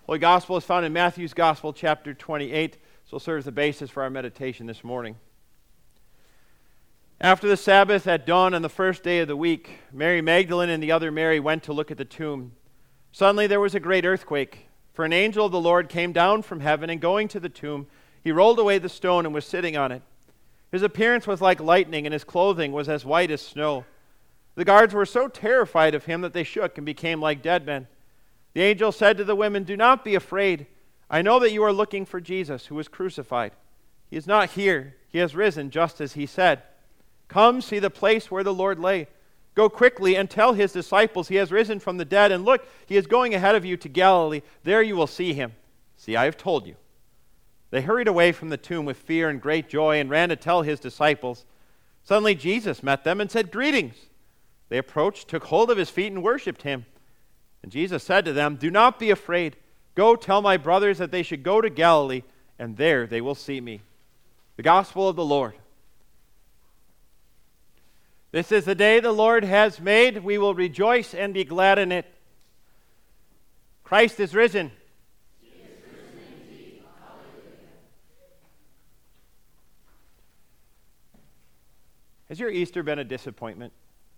Holy Gospel is found in Matthew's Gospel, chapter 28, so it serves the basis for our meditation this morning. After the Sabbath at dawn on the first day of the week, Mary Magdalene and the other Mary went to look at the tomb. Suddenly there was a great earthquake, for an angel of the Lord came down from heaven, and going to the tomb, he rolled away the stone and was sitting on it. His appearance was like lightning, and his clothing was as white as snow. The guards were so terrified of him that they shook and became like dead men. The angel said to the women, "Do not be afraid. I know that you are looking for Jesus, who was crucified. He is not here. He has risen, just as he said. Come, see the place where the Lord lay. Go quickly and tell his disciples he has risen from the dead, and look, he is going ahead of you to Galilee. There you will see him. See, I have told you." They hurried away from the tomb with fear and great joy and ran to tell his disciples. Suddenly Jesus met them and said, "Greetings." They approached, took hold of his feet, and worshipped him. And Jesus said to them, "Do not be afraid. Go tell my brothers that they should go to Galilee, and there they will see me." The Gospel of the Lord. This is the day the Lord has made. We will rejoice and be glad in it. Christ is risen. He is risen indeed. Hallelujah. Has your Easter been a disappointment?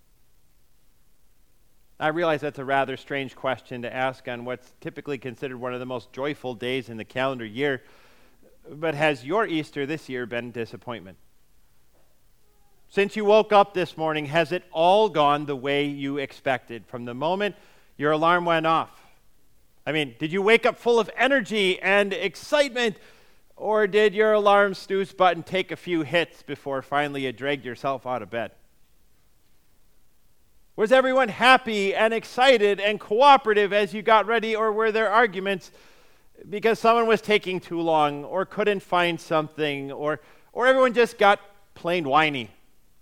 I realize that's a rather strange question to ask on what's typically considered one of the most joyful days in the calendar year. But has your Easter this year been a disappointment? Since you woke up this morning, has it all gone the way you expected from the moment your alarm went off? I mean, did you wake up full of energy and excitement, or did your alarm snooze button take a few hits before finally you dragged yourself out of bed? Was everyone happy and excited and cooperative as you got ready, or were there arguments because someone was taking too long or couldn't find something, or everyone just got plain whiny?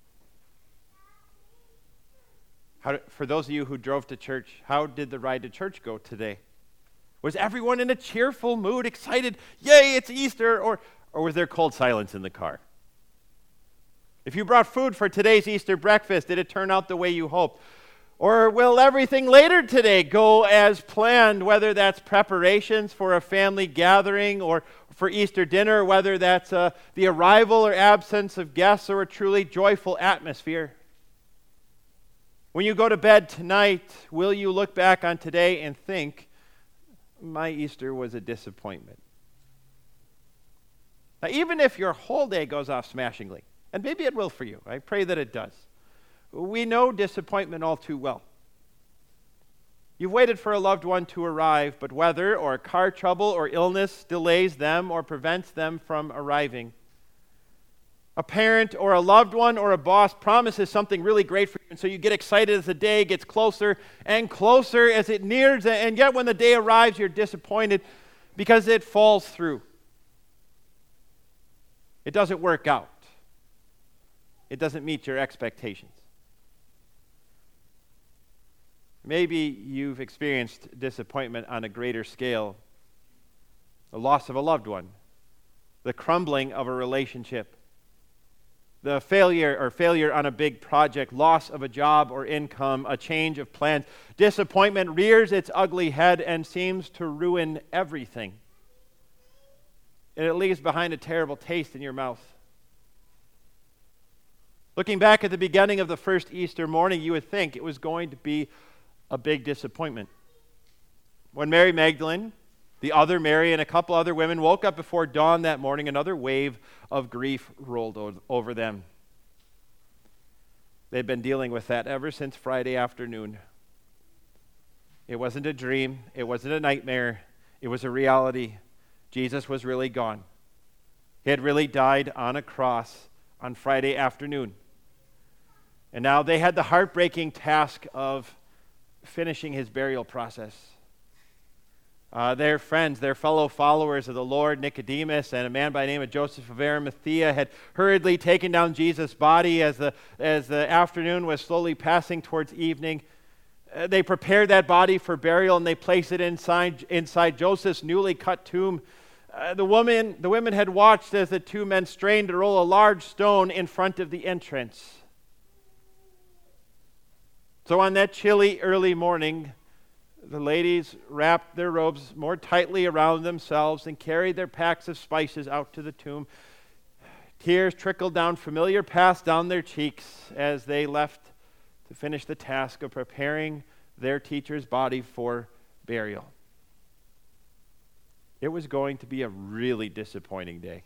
For those of you who drove to church, how did the ride to church go today? Was everyone in a cheerful mood, excited, yay, it's Easter, or was there cold silence in the car? If you brought food for today's Easter breakfast, did it turn out the way you hoped? Or will everything later today go as planned, whether that's preparations for a family gathering or for Easter dinner, whether that's the arrival or absence of guests or a truly joyful atmosphere? When you go to bed tonight, will you look back on today and think, my Easter was a disappointment? Now, even if your whole day goes off smashingly, and maybe it will for you, I pray that it does, we know disappointment all too well. You've waited for a loved one to arrive, but weather or car trouble or illness delays them or prevents them from arriving. A parent or a loved one or a boss promises something really great for you, and so you get excited as the day gets closer and closer as it nears, and yet when the day arrives, you're disappointed because it falls through. It doesn't work out. It doesn't meet your expectations. Maybe you've experienced disappointment on a greater scale, the loss of a loved one, the crumbling of a relationship, the failure on a big project, loss of a job or income, a change of plans. Disappointment rears its ugly head and seems to ruin everything. And it leaves behind a terrible taste in your mouth. Looking back at the beginning of the first Easter morning, you would think it was going to be a big disappointment. When Mary Magdalene, the other Mary, and a couple other women woke up before dawn that morning, another wave of grief rolled over them. They'd been dealing with that ever since Friday afternoon. It wasn't a dream. It wasn't a nightmare. It was a reality. Jesus was really gone. He had really died on a cross on Friday afternoon. And now they had the heartbreaking task of finishing his burial process. Their friends, their fellow followers of the Lord, Nicodemus, and a man by the name of Joseph of Arimathea had hurriedly taken down Jesus' body as the afternoon was slowly passing towards evening. They prepared that body for burial, and they placed it inside Joseph's newly cut tomb. The women had watched as the two men strained to roll a large stone in front of the entrance. So on that chilly early morning, The ladies wrapped their robes more tightly around themselves and carried their packs of spices out to the tomb. Tears trickled down familiar paths down their cheeks as they left to finish the task of preparing their teacher's body for burial. It was going to be a really disappointing day.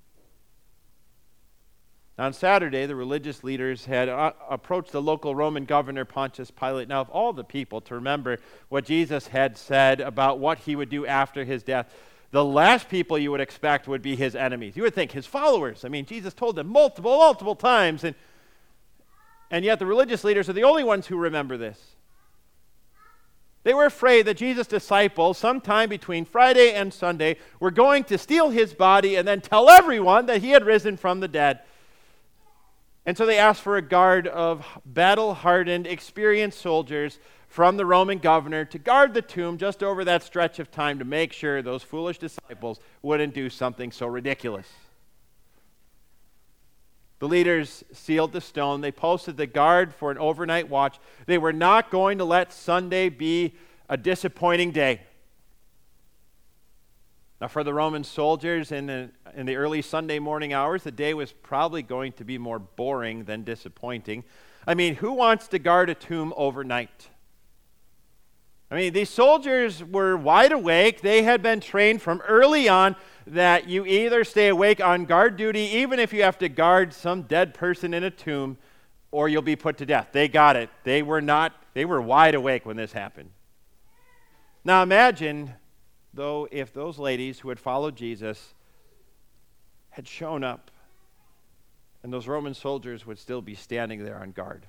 On Saturday, the religious leaders had approached the local Roman governor, Pontius Pilate. Now, of all the people to remember what Jesus had said about what he would do after his death, the last people you would expect would be his enemies. You would think his followers. I mean, Jesus told them multiple times, and yet the religious leaders are the only ones who remember this. They were afraid that Jesus' disciples, sometime between Friday and Sunday, were going to steal his body and then tell everyone that he had risen from the dead. And so they asked for a guard of battle-hardened, experienced soldiers from the Roman governor to guard the tomb just over that stretch of time to make sure those foolish disciples wouldn't do something so ridiculous. The leaders sealed the stone. They posted the guard for an overnight watch. They were not going to let Sunday be a disappointing day. Now, for the Roman soldiers in the early Sunday morning hours, the day was probably going to be more boring than disappointing. I mean, who wants to guard a tomb overnight? I mean, these soldiers were wide awake. They had been trained from early on that you either stay awake on guard duty, even if you have to guard some dead person in a tomb, or you'll be put to death. They got it. They were wide awake when this happened. Now imagine, though, if those ladies who had followed Jesus had shown up and those Roman soldiers would still be standing there on guard.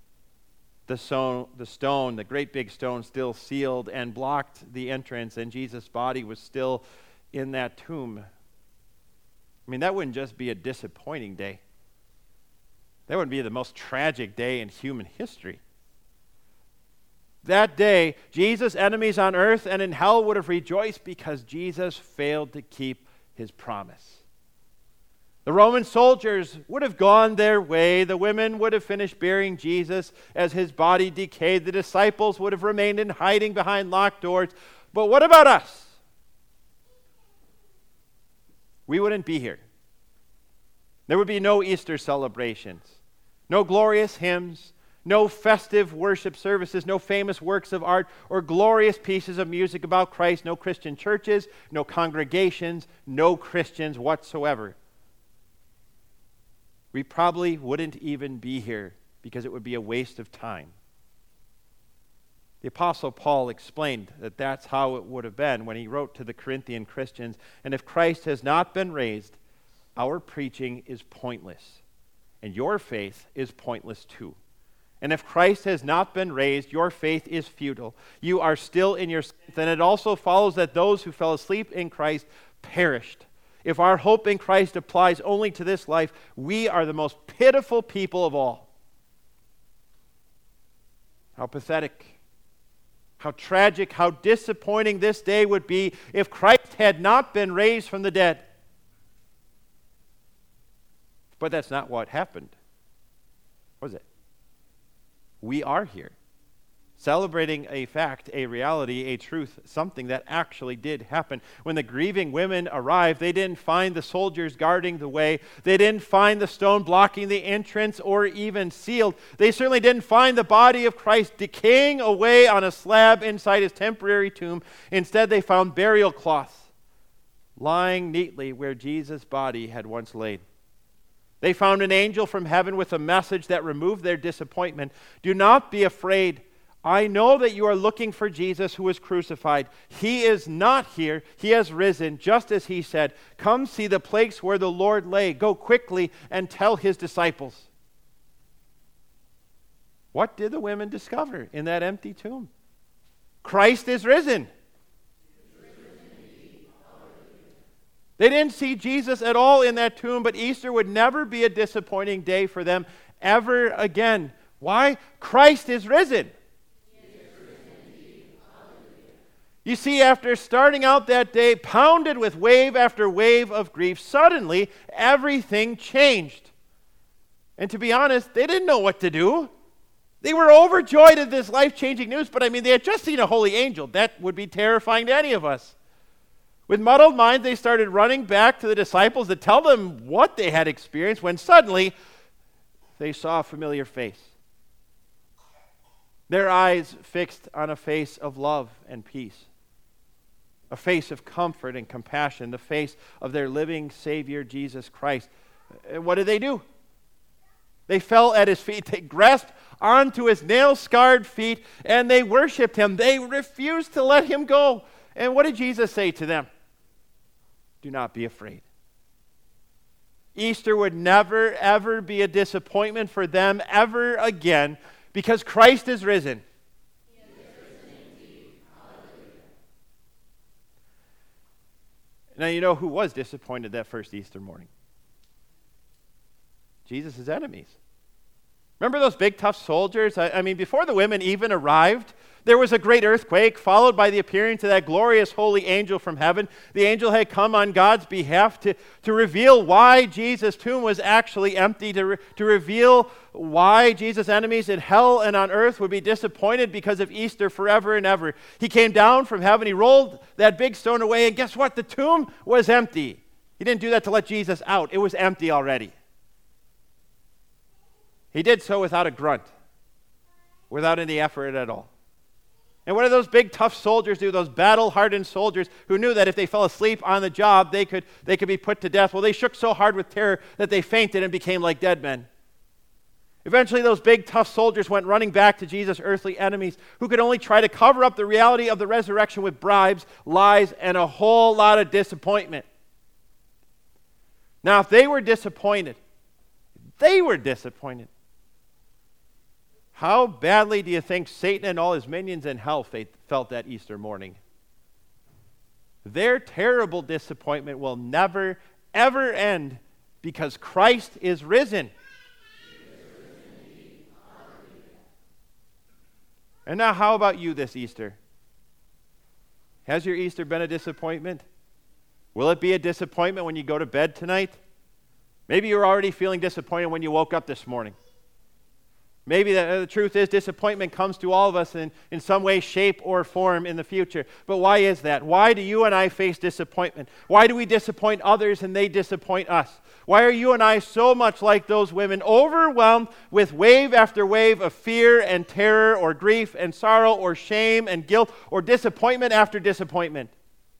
The great big stone still sealed and blocked the entrance, and Jesus' body was still in that tomb. I mean, that wouldn't just be a disappointing day. That would be the most tragic day in human history. That day, Jesus' enemies on earth and in hell would have rejoiced because Jesus failed to keep his promise. The Roman soldiers would have gone their way. The women would have finished burying Jesus as his body decayed. The disciples would have remained in hiding behind locked doors. But what about us? We wouldn't be here. There would be no Easter celebrations, no glorious hymns, no festive worship services, no famous works of art or glorious pieces of music about Christ, no Christian churches, no congregations, no Christians whatsoever. We probably wouldn't even be here because it would be a waste of time. The Apostle Paul explained that that's how it would have been when he wrote to the Corinthian Christians, and if Christ has not been raised, our preaching is pointless, and your faith is pointless too. And if Christ has not been raised, your faith is futile. You are still in your sins, and it also follows that those who fell asleep in Christ perished. If our hope in Christ applies only to this life, we are the most pitiful people of all. How pathetic, how tragic, how disappointing this day would be if Christ had not been raised from the dead. But that's not what happened, was it? We are here, celebrating a fact, a reality, a truth, something that actually did happen. When the grieving women arrived, they didn't find the soldiers guarding the way. They didn't find the stone blocking the entrance or even sealed. They certainly didn't find the body of Christ decaying away on a slab inside his temporary tomb. Instead, they found burial cloths lying neatly where Jesus' body had once laid. They found an angel from heaven with a message that removed their disappointment. Do not be afraid. I know that you are looking for Jesus who was crucified. He is not here. He has risen, just as he said. Come see the place where the Lord lay. Go quickly and tell his disciples. What did the women discover in that empty tomb? Christ is risen. They didn't see Jesus at all in that tomb, but Easter would never be a disappointing day for them ever again. Why? Christ is risen. You see, after starting out that day pounded with wave after wave of grief, suddenly everything changed. And to be honest, they didn't know what to do. They were overjoyed at this life-changing news, but they had just seen a holy angel. That would be terrifying to any of us. With muddled minds, they started running back to the disciples to tell them what they had experienced when suddenly they saw a familiar face. Their eyes fixed on a face of love and peace, a face of comfort and compassion, the face of their living Savior, Jesus Christ. What did they do? They fell at his feet. They grasped onto his nail-scarred feet, and they worshiped him. They refused to let him go. And what did Jesus say to them? Do not be afraid. Easter would never, ever be a disappointment for them ever again because Christ is risen. He is risen indeed. Hallelujah. Now you know who was disappointed that first Easter morning? Jesus' enemies. Remember those big, tough soldiers? Before the women even arrived, there was a great earthquake, followed by the appearance of that glorious holy angel from heaven. The angel had come on God's behalf to reveal why Jesus' tomb was actually empty, to reveal why Jesus' enemies in hell and on earth would be disappointed because of Easter forever and ever. He came down from heaven, he rolled that big stone away, and guess what? The tomb was empty. He didn't do that to let Jesus out. It was empty already. He did so without a grunt, without any effort at all. And what did those big, tough soldiers do, those battle-hardened soldiers who knew that if they fell asleep on the job, they could be put to death? Well, they shook so hard with terror that they fainted and became like dead men. Eventually, those big, tough soldiers went running back to Jesus' earthly enemies who could only try to cover up the reality of the resurrection with bribes, lies, and a whole lot of disappointment. Now, if they were disappointed, how badly do you think Satan and all his minions in hell felt that Easter morning? Their terrible disappointment will never, ever end because Christ is risen. And now how about you this Easter? Has your Easter been a disappointment? Will it be a disappointment when you go to bed tonight? Maybe you're already feeling disappointed when you woke up this morning. Maybe the truth is disappointment comes to all of us in some way, shape, or form in the future. But why is that? Why do you and I face disappointment? Why do we disappoint others and they disappoint us? Why are you and I so much like those women, overwhelmed with wave after wave of fear and terror or grief and sorrow or shame and guilt or disappointment after disappointment?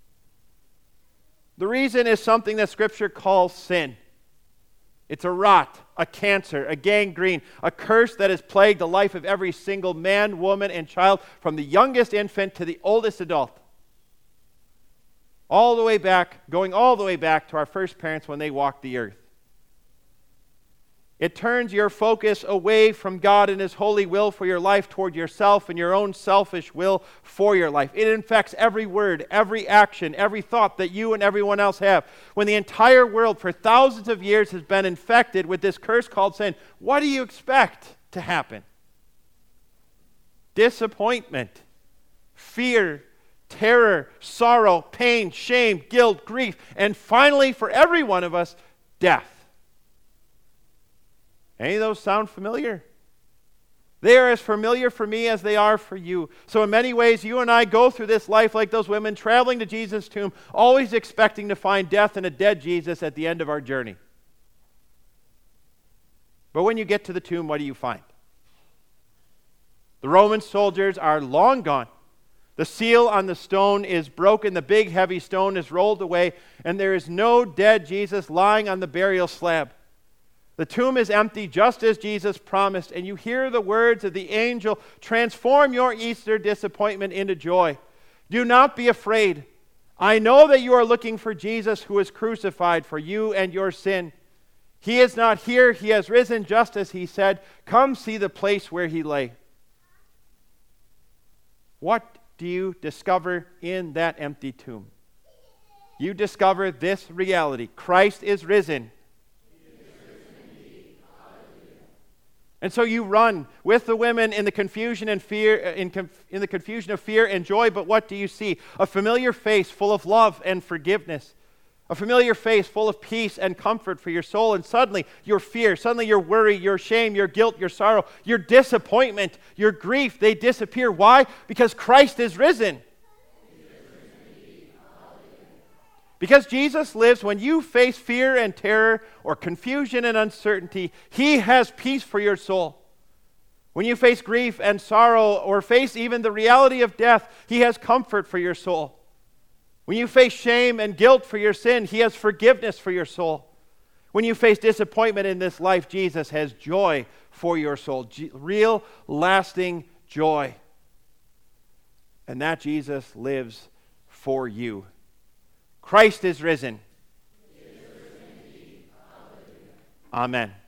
The reason is something that Scripture calls sin. It's a rot, a cancer, a gangrene, a curse that has plagued the life of every single man, woman, and child, from the youngest infant to the oldest adult. Going all the way back to our first parents when they walked the earth. It turns your focus away from God and His holy will for your life toward yourself and your own selfish will for your life. It infects every word, every action, every thought that you and everyone else have. When the entire world for thousands of years has been infected with this curse called sin, what do you expect to happen? Disappointment, fear, terror, sorrow, pain, shame, guilt, grief, and finally, for every one of us, death. Any of those sound familiar? They are as familiar for me as they are for you. So in many ways, you and I go through this life like those women, traveling to Jesus' tomb, always expecting to find death and a dead Jesus at the end of our journey. But when you get to the tomb, what do you find? The Roman soldiers are long gone. The seal on the stone is broken. The big, heavy stone is rolled away, and there is no dead Jesus lying on the burial slab. The tomb is empty, just as Jesus promised, and you hear the words of the angel, transform your Easter disappointment into joy. Do not be afraid. I know that you are looking for Jesus who was crucified for you and your sin. He is not here. He has risen just as He said. Come see the place where He lay. What do you discover in that empty tomb? You discover this reality. Christ is risen. And so you run with the women in the confusion and fear, in the confusion of fear and joy, but what do you see? A familiar face full of love and forgiveness. A familiar face full of peace and comfort for your soul, and suddenly your fear, suddenly your worry, your shame, your guilt, your sorrow, your disappointment, your grief, they disappear. Why? Because Christ is risen. Because Jesus lives, when you face fear and terror or confusion and uncertainty, He has peace for your soul. When you face grief and sorrow or face even the reality of death, He has comfort for your soul. When you face shame and guilt for your sin, He has forgiveness for your soul. When you face disappointment in this life, Jesus has joy for your soul. Real, lasting joy. And that Jesus lives for you. Christ is risen. Amen.